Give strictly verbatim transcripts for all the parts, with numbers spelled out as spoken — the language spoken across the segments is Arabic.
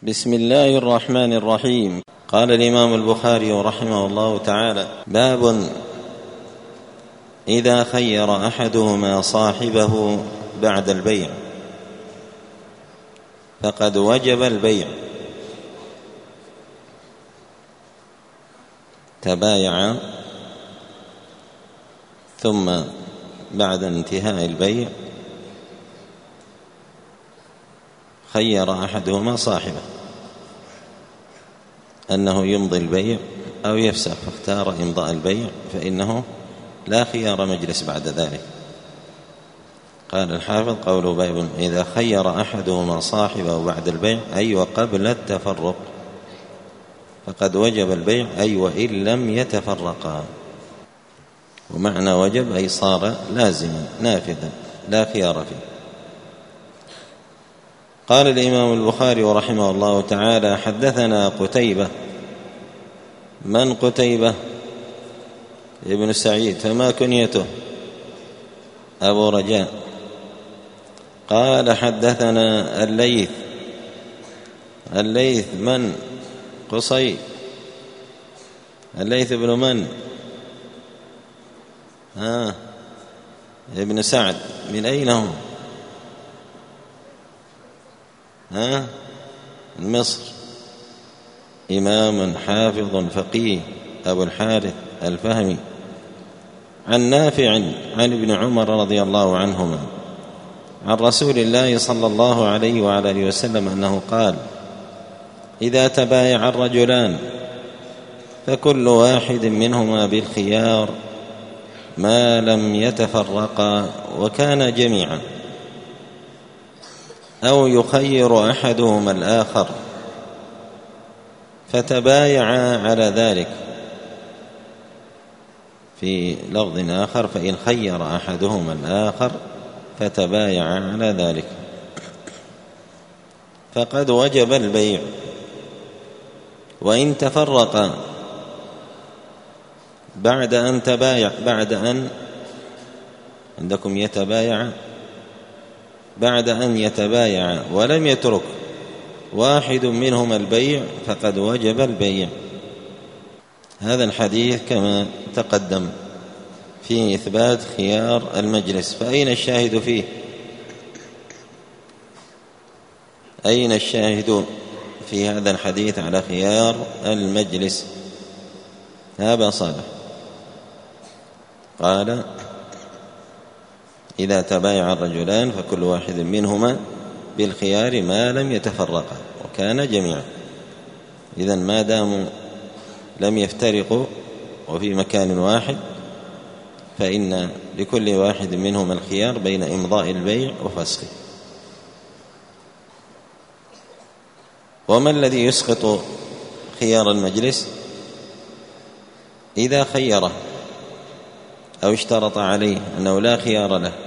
بسم الله الرحمن الرحيم. قال الإمام البخاري رحمه الله تعالى: باب إذا خير أحدهما صاحبه بعد البيع فقد وجب البيع. تبايع ثم بعد انتهاء البيع خير أحدهما صاحبه أنه يمضي البيع أو يفسخ، فاختار إمضاء البيع فإنه لا خيار مجلس بعد ذلك. قال الحافظ: قوله باب إذا خير أحدهما صاحبه بعد البيع أي وقبل التفرق فقد وجب البيع، أي وإن لم يتفرقا. ومعنى وجب أي صار لازما نافذا لا خيار فيه. قال الإمام البخاري رحمه الله تعالى: حدثنا قتيبة. من قتيبة؟ ابن سعيد، فما كنيته؟ أبو رجاء. قال: حدثنا الليث. الليث من؟ قصي. الليث بن من؟ ها ابن سعد. من أين هو؟ ها مصر. إمام حافظ فقيه أبو الحارث الفهمي، عن نافع عن ابن عمر رضي الله عنهما عن رسول الله صلى الله عليه وعلى آله وسلم أنه قال: إذا تبايع الرجلان فكل واحد منهما بالخيار ما لم يتفرقا وكان جميعا، أو يخير أحدهما الآخر فتبايعا على ذلك. في لفظ آخر: فإن خير أحدهما الآخر فتبايعا على ذلك فقد وجب البيع. وإن تفرقا بعد أن تبايع بعد أن عندكم يتبايع بعد أن يتبايع ولم يترك واحد منهما البيع فقد وجب البيع. هذا الحديث كما تقدم فيه إثبات خيار المجلس، فأين الشاهد فيه؟ أين الشاهد في هذا الحديث على خيار المجلس؟ أبا صالح قال: إذا تبايع الرجلان فكل واحد منهما بالخيار ما لم يتفرقا وكان جميعا. إذن ما داموا لم يفترقوا وفي مكان واحد فإن لكل واحد منهما الخيار بين إمضاء البيع وفسخه. وما الذي يسقط خيار المجلس؟ إذا خيره أو اشترط عليه أنه لا خيار له،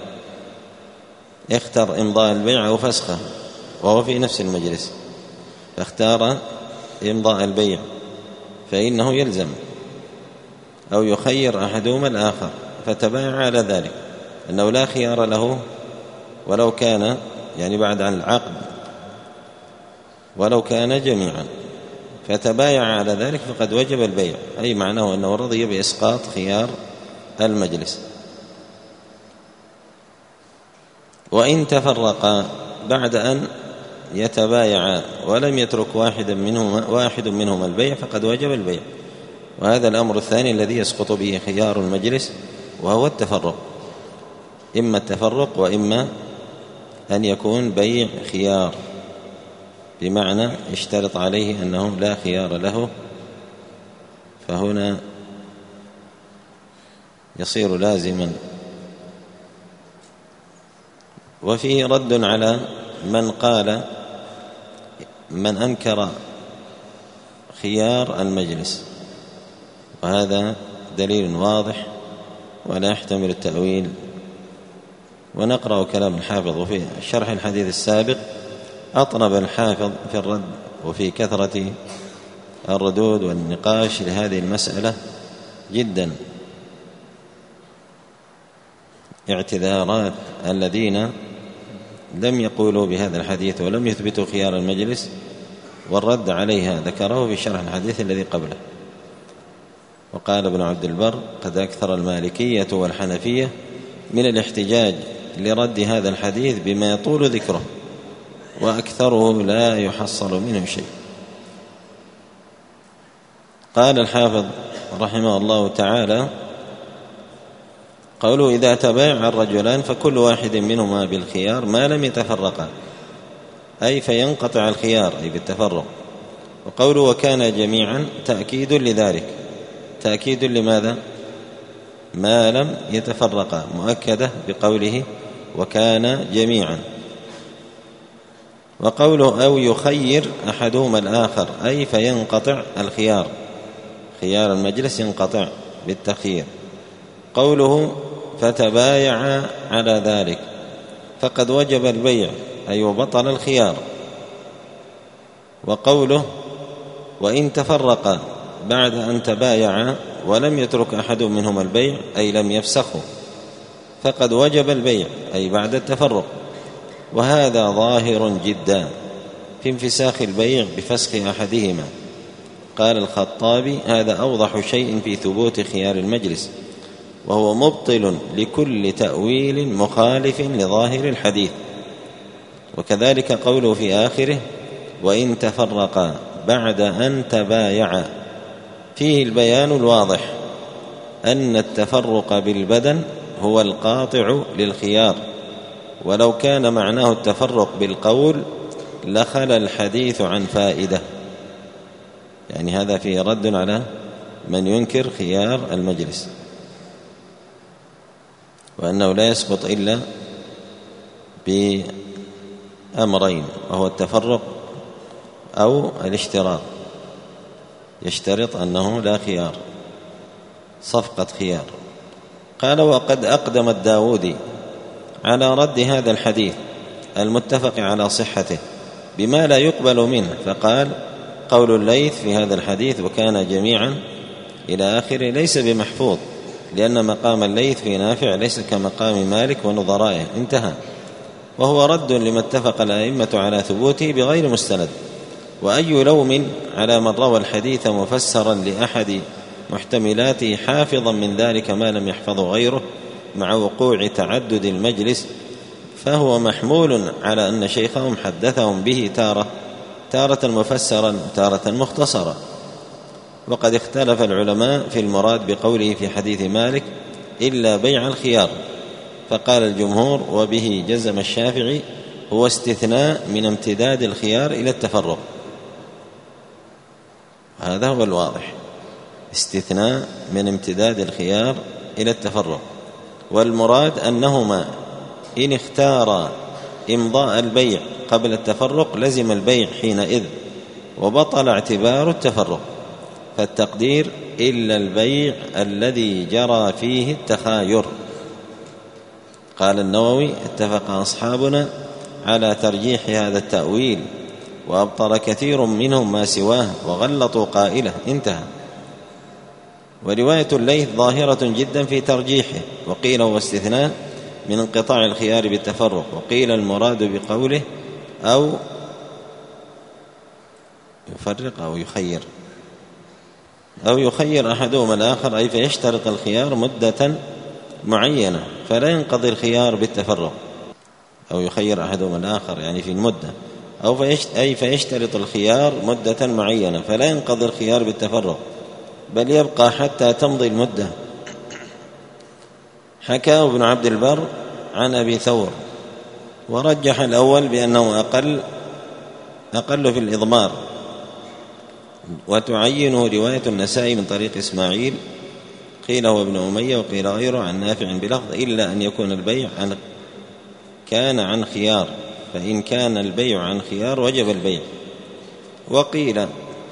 اختر إمضاء البيع أو فسخه وهو في نفس المجلس، فاختار إمضاء البيع فإنه يلزم، أو يخير أحدهما الآخر فتبايع على ذلك أنه لا خيار له ولو كان يعني بعد عن العقد ولو كان جميعا، فتبايع على ذلك فقد وجب البيع، أي معناه أنه رضي بإسقاط خيار المجلس. وإن تفرقا بعد أن يتبايعا ولم يترك واحد منهما واحد منهما البيع فقد وجب البيع. وهذا الأمر الثاني الذي يسقط به خيار المجلس، وهو التفرق، إما التفرق وإما أن يكون بيع خيار، بمعنى اشترط عليه أنه لا خيار له، فهنا يصير لازما. وفيه رد على من قال من أنكر خيار المجلس، وهذا دليل واضح ولا يحتمل التأويل. ونقرأ كلام الحافظ. وفي شرح الحديث السابق أطنب الحافظ في الرد وفي كثرة الردود والنقاش لهذه المسألة جدا. اعتذارات الذين لم يقولوا بهذا الحديث ولم يثبتوا خيار المجلس والرد عليها ذكره في شرح الحديث الذي قبله. وقال ابن عبد البر: قد أكثر المالكية والحنفية من الاحتجاج لرد هذا الحديث بما يطول ذكره، وأكثره لا يحصل منه شيء. قال الحافظ رحمه الله تعالى: قوله إذا تبايع الرجلان فكل واحد منهما بالخيار ما لم يتفرقا، أي فينقطع الخيار أي بالتفرق. وقوله وكان جميعا تأكيد لذلك. تأكيد لماذا؟ ما لم يتفرقا مؤكدة بقوله وكان جميعا. وقوله أو يخير أحدهما الآخر، أي فينقطع الخيار، خيار المجلس ينقطع بالتخيير. قوله فتبايع على ذلك فقد وجب البيع، أي وبطل الخيار. وقوله وإن تفرقا بعد أن تبايعا ولم يترك أحد منهما البيع، أي لم يفسخه، فقد وجب البيع، أي بعد التفرق. وهذا ظاهر جدا في انفساخ البيع بفسخ أحدهما. قال الخطابي: هذا أوضح شيء في ثبوت خيار المجلس، وهو مبطل لكل تأويل مخالف لظاهر الحديث. وكذلك قوله في آخره وإن تفرقا بعد أن تبايعا، فيه البيان الواضح أن التفرق بالبدن هو القاطع للخيار، ولو كان معناه التفرق بالقول لخل الحديث عن فائدة. يعني هذا فيه رد على من ينكر خيار المجلس، وأنه لا يسقط إلا بأمرين، وهو التفرق أو الاشتراط. يشترط أنه لا خيار، صفقة خيار. قال وقد أقدم الداودي على رد هذا الحديث المتفق على صحته بما لا يقبل منه، فقال قول الليث في هذا الحديث وكان جميعا إلى آخره ليس بمحفوظ، لأن مقام الليث في نافع ليس كمقام مالك ونظرائه، انتهى. وهو رد لما اتفق الأئمة على ثبوته بغير مستند. وأي لوم على من روى الحديث مفسرا لأحد محتملاته حافظا من ذلك ما لم يحفظه غيره مع وقوع تعدد المجلس، فهو محمول على أن شيخهم حدثهم به تارة تارة مفسرا وتارة مختصرا. وقد اختلف العلماء في المراد بقوله في حديث مالك إلا بيع الخيار، فقال الجمهور وبه جزم الشافعي هو استثناء من امتداد الخيار إلى التفرق. هذا هو الواضح، استثناء من امتداد الخيار إلى التفرق. والمراد أنهما إن اختار إمضاء البيع قبل التفرق لزم البيع حينئذ وبطل اعتبار التفرق، فالتقدير إلا البيع الذي جرى فيه التخاير. قال النووي اتفق أصحابنا على ترجيح هذا التأويل، وأبطل كثير منهم ما سواه وغلطوا قائله، انتهى. ورواية الليث ظاهرة جدا في ترجيحه، وقيل هو استثناء من انقطاع الخيار بالتفرق، وقيل المراد بقوله أو يفرق أو يخير أو يخير أحدهما الآخر، أي فيشترط الخيار مدة معينة فلا ينقضي الخيار بالتفرق. أو يخير أحدهما الآخر يعني في المدة، أو فيشت... أي فيشترط الخيار مدة معينة فلا ينقضي الخيار بالتفرق بل يبقى حتى تمضي المدة. حكاه ابن عبد البر عن أبي ثور، ورجح الأول بأنه أقل أقل في الإضمار، وتعينه رواية النسائي من طريق إسماعيل قيل هو ابن أمية وقيل غيره عن نافع بلفظ إلا أن يكون البيع عن كان عن خيار، فإن كان البيع عن خيار وجب البيع. وقيل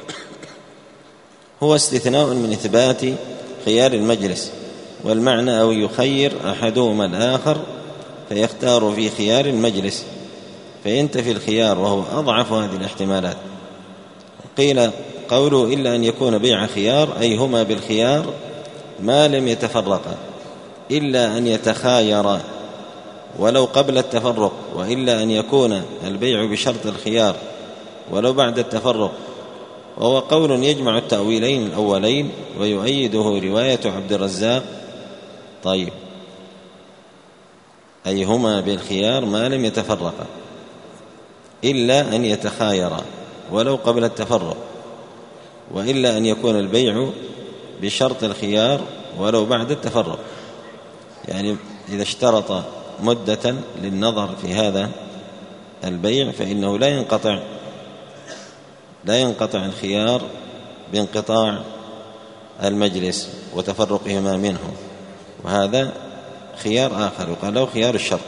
هو استثناء من إثبات خيار المجلس، والمعنى أو يخير أحدهما الآخر فيختار في خيار المجلس فينتفي الخيار، وهو أضعف هذه الاحتمالات. قيل قوله إلا أن يكون بيع خيار أي هما بالخيار ما لم يتفرقا، إلا أن يتخايرا ولو قبل التفرق، وإلا أن يكون البيع بشرط الخيار ولو بعد التفرق، وهو قول يجمع التأويلين الأولين ويؤيده رواية عبد الرزاق. طيب، أي هما بالخيار ما لم يتفرقا إلا أن يتخايرا ولو قبل التفرق، وإلا أن يكون البيع بشرط الخيار ولو بعد التفرق. يعني إذا اشترط مدة للنظر في هذا البيع فإنه لا ينقطع لا ينقطع الخيار بانقطاع المجلس وتفرقهما منه، وهذا خيار آخر يقال له خيار الشرط.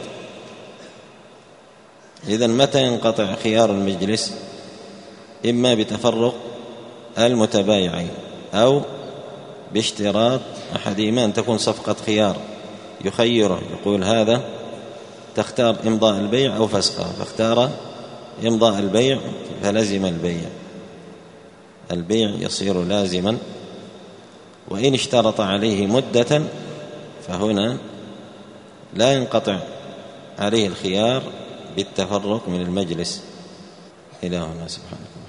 إذن متى ينقطع خيار المجلس؟ إما بتفرق المتبايعين أو باشتراط أحدهما أن تكون صفقة خيار يخيره، يقول هذا تختار إمضاء البيع أو فسخه، فاختار إمضاء البيع فلزم البيع، البيع يصير لازما. وإن اشترط عليه مدة فهنا لا ينقطع عليه الخيار بالتفرق من المجلس. إلهنا سبحانه.